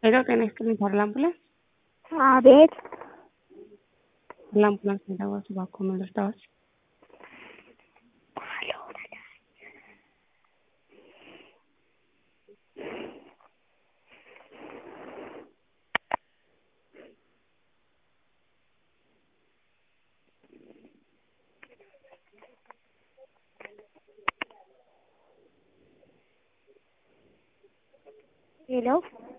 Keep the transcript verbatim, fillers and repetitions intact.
ሄሎ ጤና ይስጥልኝ አምቡላንስ አቤት ለአምቡላንስ እንደደወልኩ እባክዎ ምን ልርዳዎት? ሄሎ